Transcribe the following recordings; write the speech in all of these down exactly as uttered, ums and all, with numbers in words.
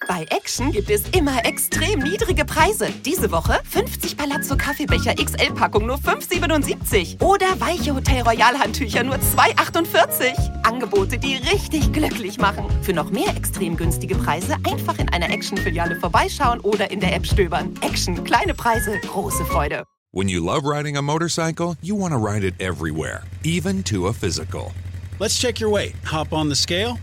Bei Action gibt es immer extrem niedrige Preise. Diese Woche fünfzig Palazzo Kaffeebecher X L-Packung nur fünf siebenundsiebzig. Oder weiche Hotel Royal Handtücher nur zwei achtundvierzig. Angebote, die richtig glücklich machen. Für noch mehr extrem günstige Preise einfach in einer Action-Filiale vorbeischauen oder in der App stöbern. Action, kleine Preise, große Freude. When you love riding a motorcycle, you want to ride it everywhere, even to a physical. Let's check your weight. Hop on the scale.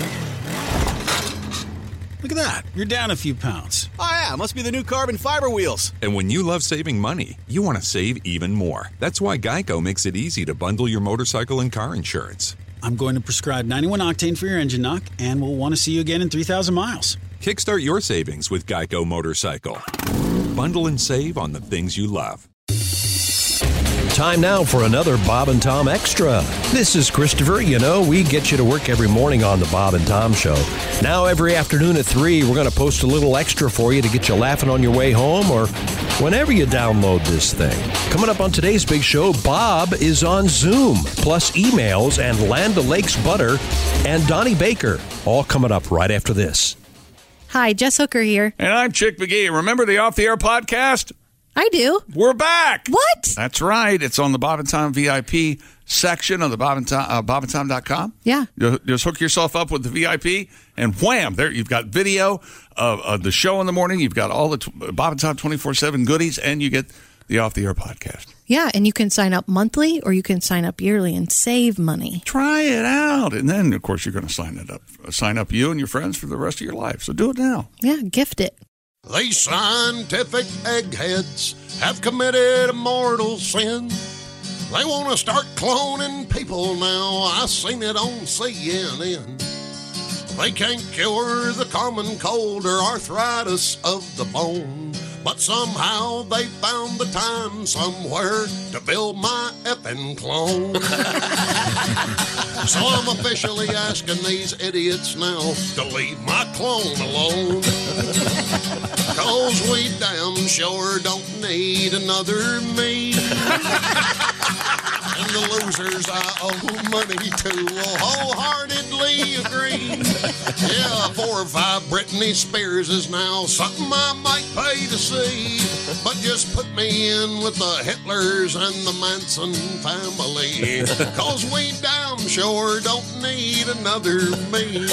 Look at that. You're down a few pounds. Oh, yeah. Must be the new carbon fiber wheels. And when you love saving money, you want to save even more. That's why Geico makes it easy to bundle your motorcycle and car insurance. I'm going to prescribe ninety-one octane for your engine knock, and we'll want to see you again in three thousand miles. Kickstart your savings with Geico Motorcycle. Bundle and save on the things you love. Time now for another Bob and Tom Extra. This is Christopher. You know, we get you to work every morning on the Bob and Tom Show. Now, every afternoon at three, we're going to post a little extra for you to get you laughing on your way home or whenever you download this thing. Coming up on today's big show, Bob is on Zoom, plus emails and Land O'Lakes butter and Donnie Baker. All coming up right after this. Hi, Jess Hooker here. And I'm Chick McGee. Remember the Off the Air podcast? I do. We're back. What? That's right. It's on the Bob and Tom V I P section of the Bob and Tom, uh, bob and tom dot com. Yeah. You just hook yourself up with the V I P, and wham, there you've got video of, of the show in the morning. You've got all the t- Bob and Tom twenty-four seven goodies, and you get the Off the Air podcast. Yeah, and you can sign up monthly or you can sign up yearly and save money. Try it out. And then, of course, you're going to sign it up. Sign up you and your friends for the rest of your life. So do it now. Yeah, gift it. These scientific eggheads have committed a mortal sin. They want to start cloning people now. I seen it on C N N. They can't cure the common cold or arthritis of the bone, but somehow they found the time somewhere to build my effing clone. So I'm officially asking these idiots now to leave my clone alone. Cause we damn sure don't need another me. And the losers I owe money to will wholeheartedly agree. Yeah, four or five Britney Spears is now something I might pay to see. But just put me in with the Hitlers and the Manson family. Cause we damn sure don't need another me.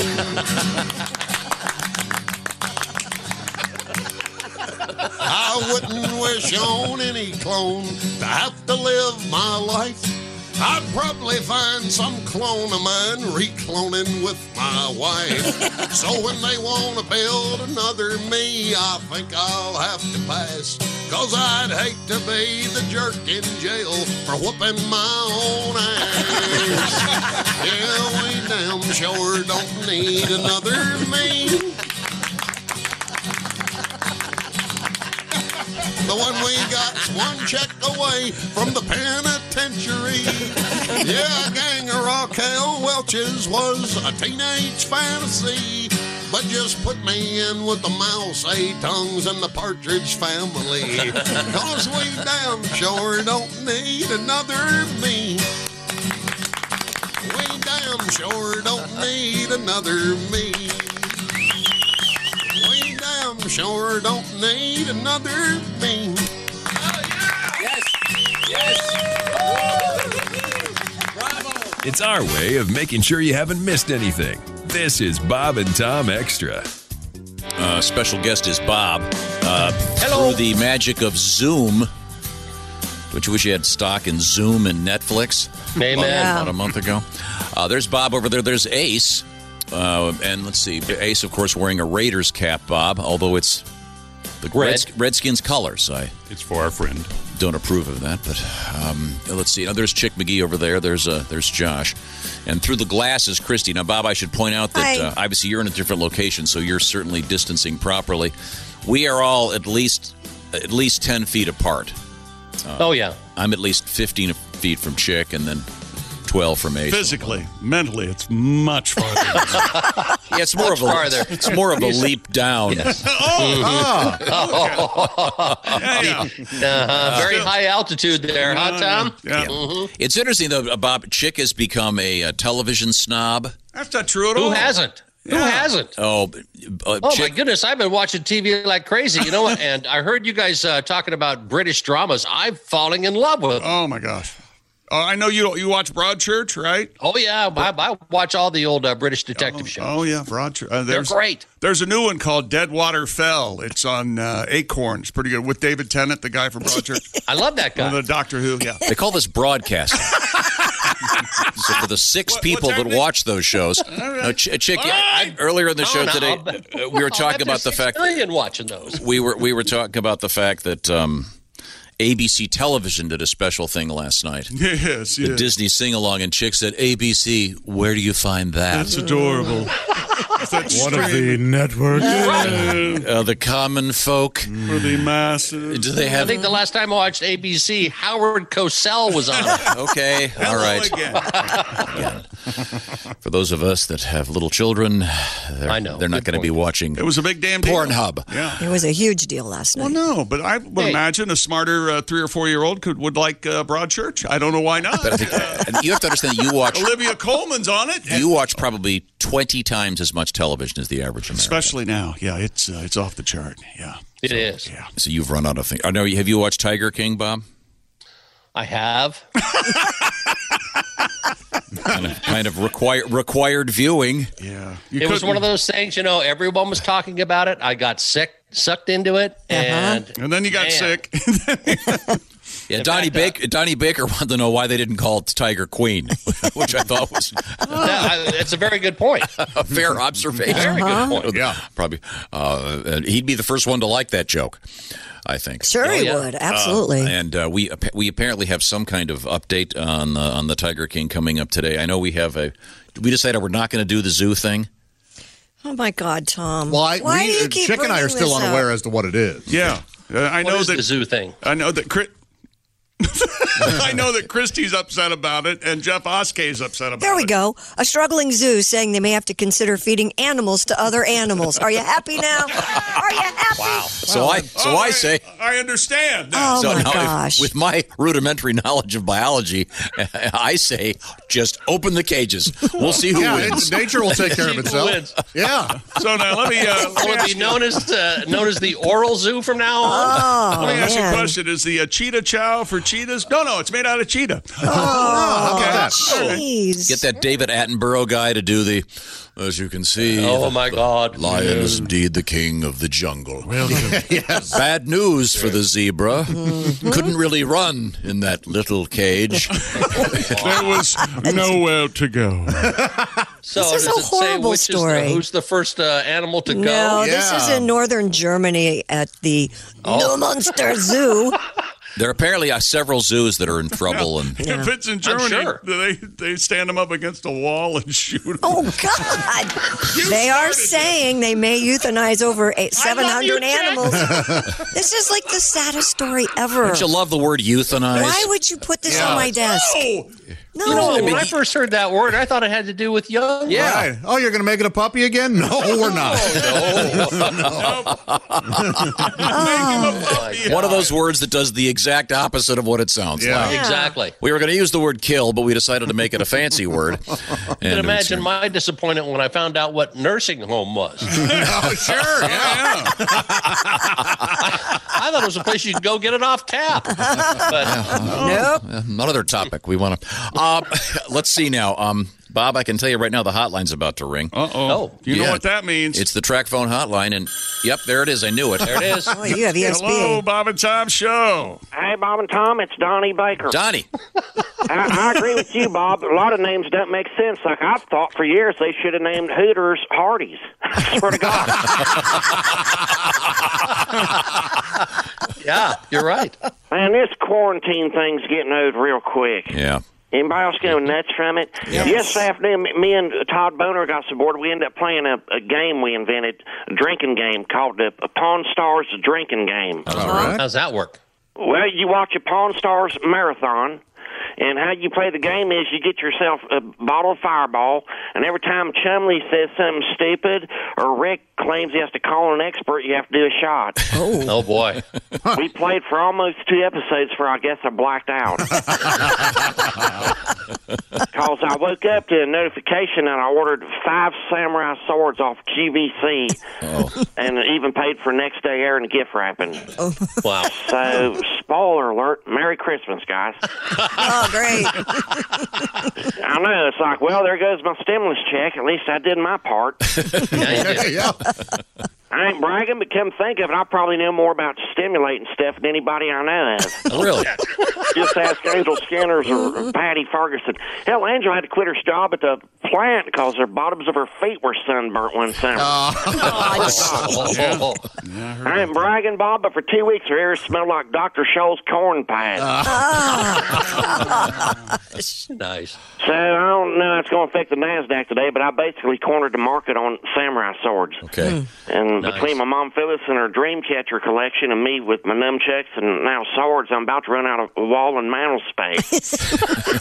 I wouldn't wish on any clone to have to live my life. I'd probably find some clone of mine re-cloning with my wife. So when they want to build another me, I think I'll have to pass. Cause I'd hate to be the jerk in jail for whooping my own ass. Yeah, we damn sure don't need another me. The one we got's one check away from the penitentiary. Yeah, a gang of Raquel Welch's was a teenage fantasy. But just put me in with the Mouse A Tongues and the Partridge Family. Cause we damn sure don't need another me. We damn sure don't need another me. We damn sure don't need another me. Oh, yeah. Yes. Yes. Bravo. It's our way of making sure you haven't missed anything. This is Bob and Tom Extra. Uh, special guest is Bob. Uh, Hello. Through the magic of Zoom, which you wish you had stock in Zoom and Netflix. Amen. About, Yeah. about a month ago. Uh, there's Bob over there. There's Ace. Uh, and let's see. Ace, of course, wearing a Raiders cap, Bob, although it's the Red. Reds- Redskins colors. I It's for our friend. don't approve of that, but um, let's see. Now, there's Chick McGee over there. There's uh, there's Josh. And through the glass is Christy. Now, Bob, I should point out that uh, obviously you're in a different location, so you're certainly distancing properly. We are all at least at least ten feet apart. Uh, Oh, yeah. I'm at least fifteen feet from Chick, and then twelve from Ace. Physically, mentally, it's much farther. Yeah, it's more of a farther. it's more of a leap down. oh, ah, okay. yeah, yeah. Uh-huh. Very high altitude there, huh, Tom? Yeah. It's interesting though, Bob. Chick has become a, a television snob. That's not true at Who all. hasn't? Who hasn't? Oh, uh, oh Chick- my goodness! I've been watching T V like crazy. You know what? And I heard you guys uh, talking about British dramas. I'm falling in love with them. Oh my gosh! Uh, I know you you watch Broadchurch, right? Oh yeah, I, I watch all the old uh, British detective oh, shows. Oh yeah, Broadchurch. Uh, They're great. There's a new one called Deadwater Fell. It's on uh, Acorns. Pretty good with David Tennant, the guy from Broadchurch. I love that guy. The Doctor Who. Yeah. They call this broadcasting. So for the six What- people what's that watch those shows, no, Ch- Chick, I, earlier in the show Oh, no, today, but- uh, we were talking I'll bet about the there's fact six million watching those. we were we were talking about the fact that um, A B C Television did a special thing last night. Yes, The yes. Disney sing along, and Chick said, "A B C, where do you find that?" That's adorable. One of the networks. Uh, the common folk. For the masses. Do they I have? think the last time I watched A B C, Howard Cosell was on it. Okay, all right. Again. Again. For those of us that have little children, they're, I know. they're not Good going to be point. watching It was a big damn deal. Pornhub. Yeah. It was a huge deal last night. Well, no, but I would Hey. imagine a smarter uh, three or four year old could would like uh, Broadchurch. I don't know why not. But I think and you have to understand that you watch Olivia Colman's on it. you watch probably twenty times as much television as the average American. Especially now. Yeah, it's uh, it's off the chart. Yeah. It is. Yeah. So you've run out of things. I know. Have you watched Tiger King, Bob? I have. kind of, kind of required required viewing. Yeah. It was one of those things, you know, everyone was talking about it. I got sick, sucked into it, and And then you got Man. sick. Yeah, Donnie Baker. Donnie Baker wanted to know why they didn't call it Tiger Queen, which I thought was Yeah, I- it's a very good point. a fair observation. Very good point. Yeah. Probably. Uh, and he'd be the first one to like that joke, I think. Sure, Oh, he yeah. would. Absolutely. And uh, we we apparently have some kind of update on the, on the Tiger King coming up today. I know we have a. We decided we're not going to do the zoo thing. oh my God, Tom! Well, I, Why we, do you uh, keep Chick and I are bringing still this unaware up? as to what it is. Yeah. Uh, I What know is that the zoo thing? I know that Chris I know that Christie's upset about it and Jeff Oskey's upset about it. There we go. A struggling zoo saying they may have to consider feeding animals to other animals. Are you happy now? Are you happy? Wow. So I so Oh, I say. I understand now. Oh So my now, if- gosh! with my rudimentary knowledge of biology, I say just open the cages. We'll see who Yeah, wins. it's, nature will take care of See who itself. wins. Yeah. So now let me, uh, let me Will it ask be you, known as uh, known as the oral zoo from now on? Oh let me ask you a man! question. Is the uh, cheetah chow for cheetahs? No, no, it's made out of cheetah. Oh, Okay. jeez! Get that David Attenborough guy to do the. As you can see, Oh the my God! lion is indeed the king of the jungle. Bad news for the zebra. Couldn't really run in that little cage. There was nowhere to go. So This is does a it say horrible which is the- story. who's the first uh, animal to go? No, this is Yeah. in northern Germany at the Neumünster Zoo. There are apparently uh, several zoos that are in trouble, and If it's in Germany, sure. they they stand them up against a wall and shoot them. Oh God! They are saying they may euthanize over eight, seven hundred animals. This is like the saddest story ever. don't you love the word euthanize? Why would you put this on my desk? No! No, You know, I mean, when I he- first heard that word, I thought it had to do with young. Yeah. Right. Oh, you're going to make it a puppy again? No, we're not. One of those words that does the exact opposite of what it sounds Yeah. like. Exactly. We were going to use the word kill, but we decided to make it a fancy word. You And can it's- imagine my disappointment when I found out what nursing home was. Oh, sure. Yeah. I thought it was a place you could go get it off tap. But nope. Uh, another topic we want to. Uh, let's see now. Um, Bob, I can tell you right now the hotline's about to ring. Uh-oh. Oh. Do you know Yeah. what that means? It's the track phone hotline, and yep, there it is. I knew it. there it is. Oh, you have E S P. Hello, Bob and Tom Show. Hey, Bob and Tom, it's Donnie Baker. Donnie. I, I agree with you, Bob. A lot of names don't make sense. Like, I've thought for years they should have named Hooters Hardee's. I swear to God. Yeah, you're right. Man, this quarantine thing's getting old real quick. Yeah. Anybody else go nuts from it? Yes. Yesterday afternoon, me and Todd Boner got so bored, we ended up playing a, a game we invented, a drinking game called the Pawn Stars Drinking Game. All right. How's that work? Well, you watch a Pawn Stars marathon, And how you play the game is you get yourself a bottle of Fireball, and every time Chumley says something stupid or Rick claims he has to call an expert, you have to do a shot. Oh, oh boy. We played for almost two episodes before I guess I blacked out. Because I woke up to a notification and I ordered five samurai swords off Q V C oh. and even paid for next day air and gift wrapping. Oh. Wow. So, spoiler alert, Merry Christmas, guys. Oh, great. I know. It's like, well, there goes my stimulus check. At least I did my part. yeah, yeah. I ain't bragging, but come think of it, I probably know more about stimulating stuff than anybody I know of. Really? Just ask Angel Skinners or Patty Ferguson. Hell, Angel had to quit her job at the plant because the bottoms of her feet were sunburnt one summer. Oh. Oh, oh. Yeah, I, I ain't bragging, Bob, but for two weeks her ears smelled like Doctor Scholl's corn pies. Uh. Nice. So I don't know how it's going to affect the NASDAQ today, but I basically cornered the market on samurai swords. Okay. And Nice. between my mom Phyllis and her Dreamcatcher collection and me with my nunchucks and now swords, I'm about to run out of wall and mantle space.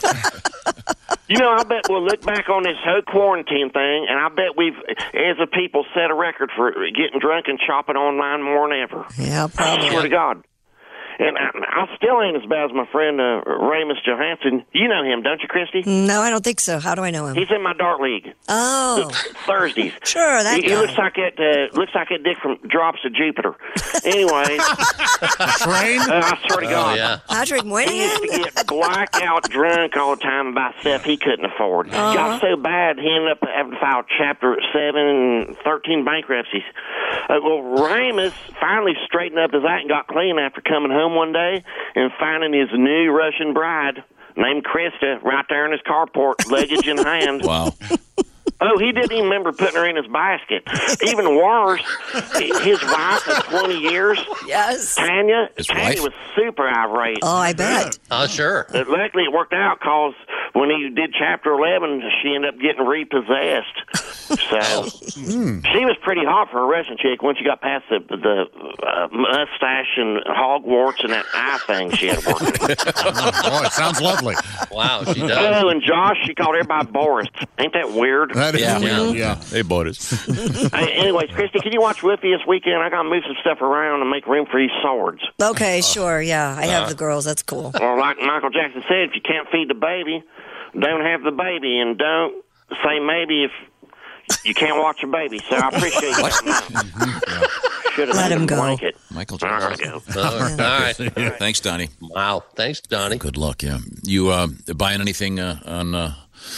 You know, I bet we'll look back on this whole quarantine thing, and I bet we've, as a people, set a record for getting drunk and shopping online more than ever. Yeah, probably. I swear to God. And I, I still ain't as bad as my friend uh, Ramus Johansson. You know him, don't you, Christy? No, I don't think so. How do I know him? He's in my dart league. Oh. Thursdays. Sure, that he, guy. he looks like that. Uh, looks like that dick from Drops of Jupiter. Anyways, Train? Uh, I swear to God, Oh, yeah. Patrick he used to Moynihan? get blackout drunk all the time about stuff he couldn't afford. Uh-huh. Got so bad he ended up having to file Chapter seven and thirteen bankruptcies. Uh, well, Ramus finally straightened up his act and got clean after coming home one day and finding his new Russian bride named Krista right there in his carport, luggage in hand. Wow. Oh, he didn't even remember putting her in his basket. Even worse, his wife of twenty years, Yes. Tanya, His Tanya wife? was super irate. Oh, I bet. Oh, sure. But luckily, it worked out because when he did Chapter eleven, she ended up getting repossessed. So Mm. she was pretty hot for a Russian chick once you got past the the uh, mustache and hogwarts and that eye thing she had working. Oh, it sounds lovely. Wow, she does. Oh, and Josh, she called everybody Boris. Ain't that weird? That is Yeah. weird. Yeah. Yeah. Hey, Boris. Hey, anyways, Christy, can you watch Whippy this weekend? I got to move some stuff around and make room for these swords. Okay, sure. Yeah, I have the girls. That's cool. Or like Michael Jackson said, if you can't feed the baby, don't have the baby, and don't say maybe if you can't watch your baby. So I appreciate that. Should have Let him go. Blanket. Michael There I Jackson. go. All right. Thanks, Donnie. Wow. Thanks, Donnie. Good luck, yeah. You uh, buying anything uh, on uh,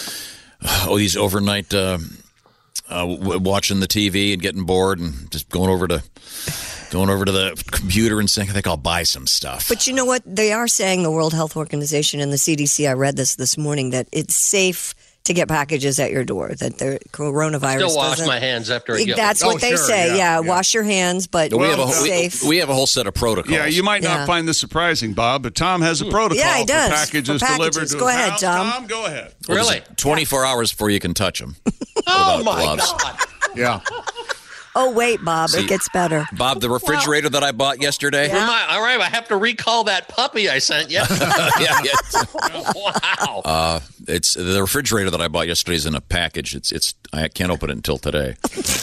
oh these overnight uh, uh, w- watching the T V and getting bored and just going over to going over to the computer and saying, I think I'll buy some stuff. But you know what? They are saying, the World Health Organization and the C D C, I read this this morning, that it's safe to get packages at your door, that the coronavirus Still wash doesn't. my hands after I get That's one. what Oh, they sure, say. yeah, Yeah, yeah. wash your hands, but we, have a it's whole, we, safe. we have a whole set of protocols. Yeah, you might not Yeah. find this surprising, Bob, but Tom has a protocol Yeah, he does, for packages, for packages. delivered to Go his ahead, house. Tom. Tom, go ahead. What is Really? it? twenty-four hours before you can touch them. Oh, my gloves. God. Yeah. Oh, wait, Bob, See, it gets better. Bob, the refrigerator that I bought yesterday. Remi- all right, I have to recall that puppy I sent you. yeah, yeah. Wow. Uh, it's the refrigerator that I bought yesterday is in a package. It's it's I can't open it until today.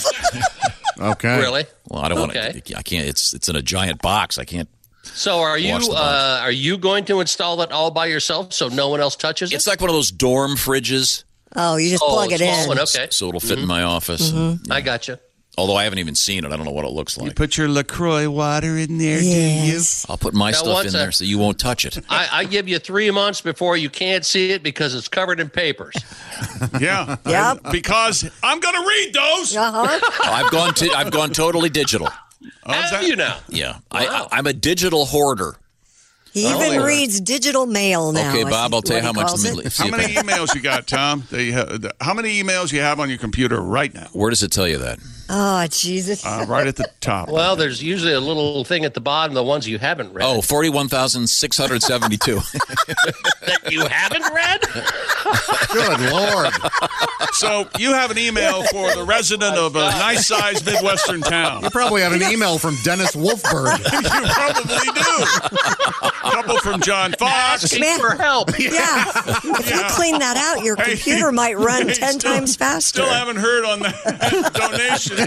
Okay. Really? Well, I don't Okay. want to. I can't. It's it's in a giant box. I can't. So are you Wash the box. uh, are you going to install it all by yourself so no one else touches it? It's like one of those dorm fridges, Oh, you just Oh, plug it small in. one, okay. so it'll fit in my office. And, I got you. although I haven't even seen it, I don't know what it looks like. Put your LaCroix water in there, Yes. I'll put my Now, stuff once in I- there so you won't touch it. I, I give you three months before you can't see it because it's covered in papers. Yeah. Yep. And because I'm going to read those. Uh-huh. I've gone to. I've gone totally digital. How's Have that? you now? Yeah, Wow. I, I, I'm a digital hoarder. He even Holy- reads digital mail now. Okay, I Bob, think I'll tell you what how he much. calls Let me it. see How if many I- emails you got, Tom? That you have, how many emails you have on your computer right now? Where does it tell you that? Oh, Jesus. Uh, right at the top. Well, there's usually a little thing at the bottom, the ones you haven't read. Oh, forty-one thousand six hundred seventy-two. That you haven't read? Good Lord. So you have an email for the resident of a nice-sized Midwestern town. You probably have an email from Dennis Wolfberg. You probably do. A couple from John Fox. Asking Man. for help. Yeah. If you Yeah. clean that out, your Hey, computer might run hey, ten still- times faster. Still haven't heard on that donation.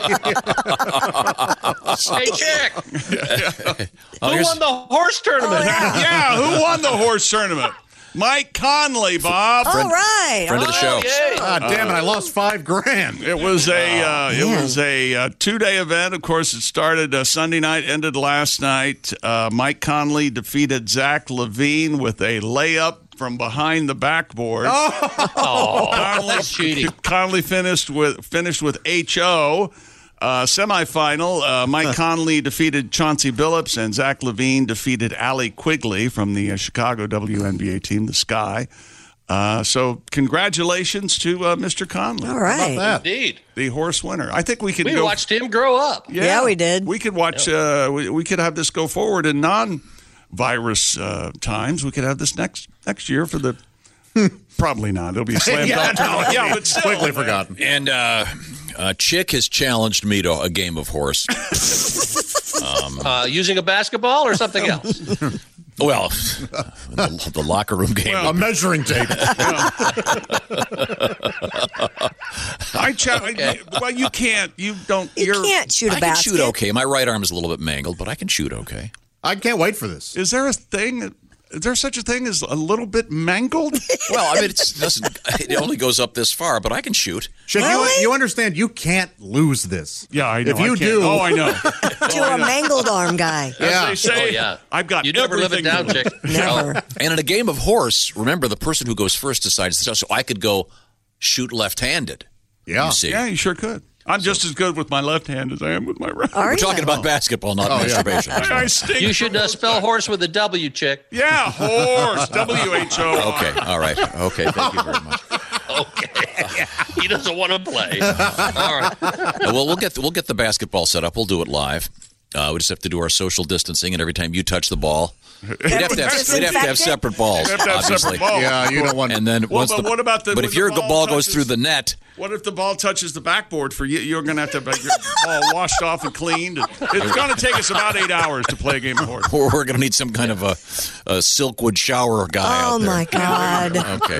Hey, Chick. Oh, Who here's- won the horse tournament? Oh, yeah. Yeah, who won the horse tournament? Mike Conley, Bob. All right. Friend of the show. Yay. God damn it! I lost five grand. It was a uh, it man. was a uh, two day event. Of course, it started uh, Sunday night, ended last night. Uh, Mike Conley defeated Zach Levine with a layup from behind the backboard. Oh, Conley, that's cheating. Conley finished with finished with H O. Uh, semifinal, uh, Mike Conley defeated Chauncey Billups, and Zach Levine defeated Allie Quigley from the uh, Chicago W N B A team, the Sky. Uh, so congratulations to uh, Mister Conley. All right. How about that? Indeed. The horse winner. I think we could We go. watched him grow up. Yeah, we did. We could watch. Uh, we, we could have this go forward in non-virus uh, times. We could have this next next year for the. Probably not. It'll be a slam Yeah, dunk. no, yeah, but still, quickly forgotten. And uh, uh, Chick has challenged me to a game of horse. um, Uh, using a basketball or something else? well, the, the locker room game. A measuring tape. I challenge. Well, you can't. You don't. You you're, can't shoot a I can basket. shoot okay. My right arm is a little bit mangled, but I can shoot okay. I can't wait for this. Is there a thing? Is there such a thing as a little bit mangled? Well, I mean, it's, it doesn't. It only goes up this far, but I can shoot. Chick, Really? you, you understand you can't lose this. Yeah, I know. If you I can't. do- oh, I know. To a mangled arm guy. As Yeah. they say, Oh, yeah. I've got You never live it everything down, to- Chick. Never. And in a game of horse, remember the person who goes first decides the stuff. So I could go shoot left-handed. Yeah. You see. Yeah, you sure could. I'm just as good with my left hand as I am with my right. Are We're you? talking about basketball, not Oh, yeah. masturbation. I, I stink You for should uh, both spell sides. horse with a W, Chick. Yeah, horse. W H O. Okay, all right. Okay, thank you very much. Okay. He doesn't want to play. All right. Uh, well, we'll get we'll get the basketball set up. We'll do it live. Uh, we just have to do our social distancing, and every time you touch the ball, we'd have to have, we'd have, to have separate balls. You have to have obviously. separate balls. Yeah, you don't want. And then Well, once but the what about the- but when if the your ball ball goes touches- through the net, What if the ball touches the backboard for you? You're going to have to have your ball washed off and cleaned. It's going to take us about eight hours to play a game of horse. we're going to need some kind of a, a Silkwood shower guy Oh, out there. my God.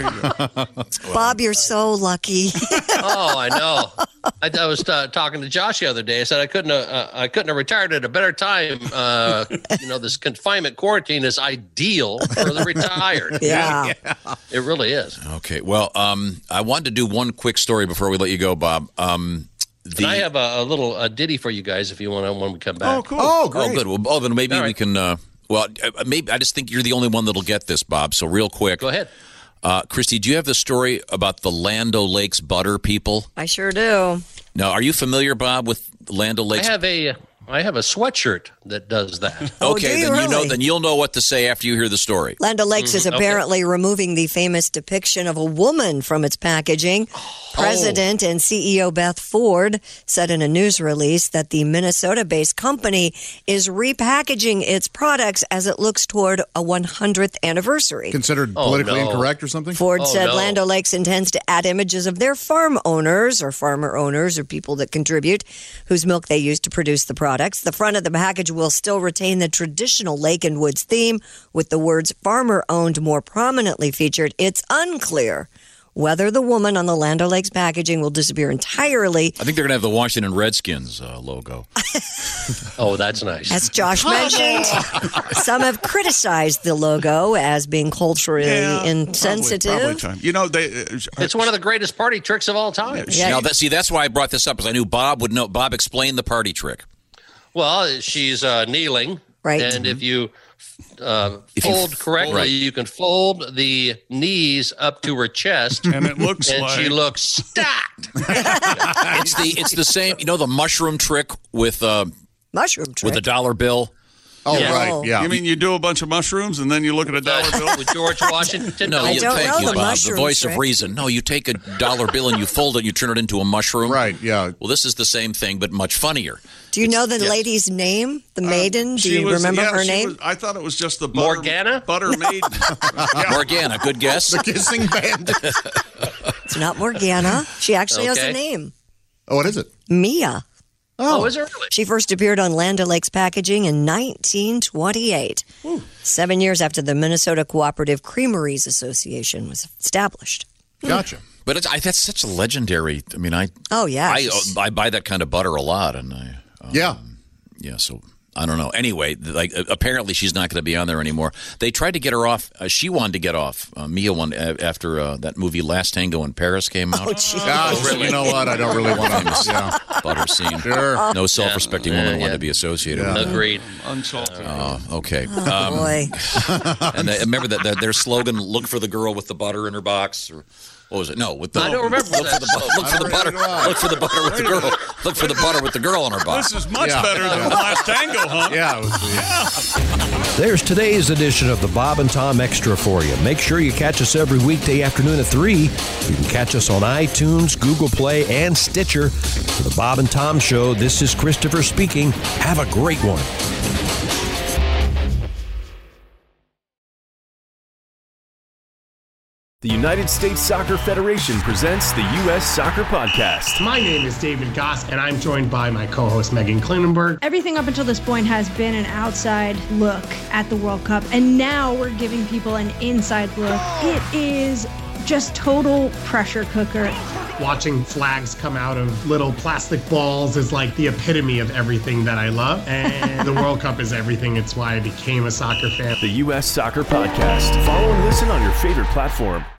Okay. Bob, you're so lucky. Oh, I know. I, I was uh, talking to Josh the other day. I said I couldn't. Uh, I couldn't have retired at a better time. Uh, you know, this confinement quarantine is ideal for the retired. Yeah. It really is. Okay. Well, um, I wanted to do one quick story before we let you go, Bob. Um, the, And I have a, a little a ditty for you guys if you want to when we come back. Oh, cool. Oh, great. Oh, good. Well, oh, then maybe All we right. can. Uh, well, uh, maybe I just think you're the only one that'll get this, Bob. So real quick, Go ahead. uh, Christy. Do you have the story about the Land O'Lakes butter people? I sure do. Now, are you familiar, Bob, with Land I O'Lakes? have a I have a sweatshirt that does that. Oh, Okay, do you then you know. really? Then you'll know what to say after you hear the story. Land O'Lakes is Mhm, okay. apparently removing the famous depiction of a woman from its packaging. President and C E O Beth Ford said in a news release that the Minnesota-based company is repackaging its products as it looks toward a one hundredth anniversary. Considered Oh, politically no. incorrect or something? Ford Oh, said no. Land O'Lakes intends to add images of their farm owners or farmer owners or people that contribute whose milk they use to produce the products. The front of the package will still retain the traditional Lake and Woods theme with the words farmer owned more prominently featured. It's unclear whether the woman on the Land O'Lakes packaging will disappear entirely. I think they're going to have the Washington Redskins uh, logo. Oh, that's nice. As Josh mentioned, some have criticized the logo as being culturally Yeah, insensitive. Probably, probably time. You know, they. Uh, It's one of the greatest party tricks of all time. Yeah. Now, that, see, that's why I brought this up, because I knew Bob would know. Bob, explain the party trick. Well, she's uh, kneeling, Right. And if you uh, If you fold f- correctly, right. you can fold the knees up to her chest, and it looks and like she looks stacked. It's the it's the same. You know the mushroom trick with uh, Mushroom trick. with a dollar bill. Oh, Yeah. right, yeah. You mean you do a bunch of mushrooms and then you look at a dollar bill? With George Washington? No, I you, don't thank know you, the Bob. mushroom The voice trick. of reason. No, you take a dollar bill and you fold it, you turn it into a mushroom. Right, yeah. Well, this is the same thing, but much funnier. Do you know the yeah. lady's name? The maiden? Do She you was- remember yeah, her she name? was- I thought it was just the butter, Morgana? Butter maiden. Yeah. Morgana, good guess. The Kissing Band. It's not Morgana. She actually has Okay. a name. Oh, what is it? Mia. Oh, is it really? She first appeared on Land O'Lakes Packaging in nineteen twenty-eight, seven years after the Minnesota Cooperative Creameries Association was established. Gotcha. But it's, I, that's such a legendary. I mean, I Oh, yeah. I, she's- I buy that kind of butter a lot, and I um, Yeah. yeah. So I don't know. Anyway, like uh, apparently she's not going to be on there anymore. They tried to get her off. Uh, she wanted to get off. Uh, Mia wanted uh, after uh, that movie Last Tango in Paris came out. Oh, gee. Gosh, you know what? I don't really want to. Yeah. Butter scene. Sure. No self-respecting Yeah, woman yeah. wanted to be associated Yeah. with it. Agreed. Unsalted. Oh, okay. Oh, Um, boy. and they, remember that, that their slogan: "Look for the girl with the butter in her box." Or what was it? No, with the I don't remember look for that the, bu- look for the butter. Look for the butter with the girl. Look for the butter with the girl on her box. This is much Yeah. better than the last tango, huh? Yeah. It was, There's today's edition of the Bob and Tom Extra for you. Make sure you catch us every weekday afternoon at three. You can catch us on iTunes, Google Play, and Stitcher. For the Bob and Tom Show, this is Christopher speaking. Have a great one. The United States Soccer Federation presents the U S Soccer Podcast. My name is David Goss, and I'm joined by my co-host Megan Klinenberg. Everything up until this point has been an outside look at the World Cup, and now we're giving people an inside look. It is just total pressure cooker. Watching flags come out of little plastic balls is like the epitome of everything that I love, and the World Cup is everything. It's why I became a soccer fan. The U S Soccer Podcast. Follow and listen on your favorite platform.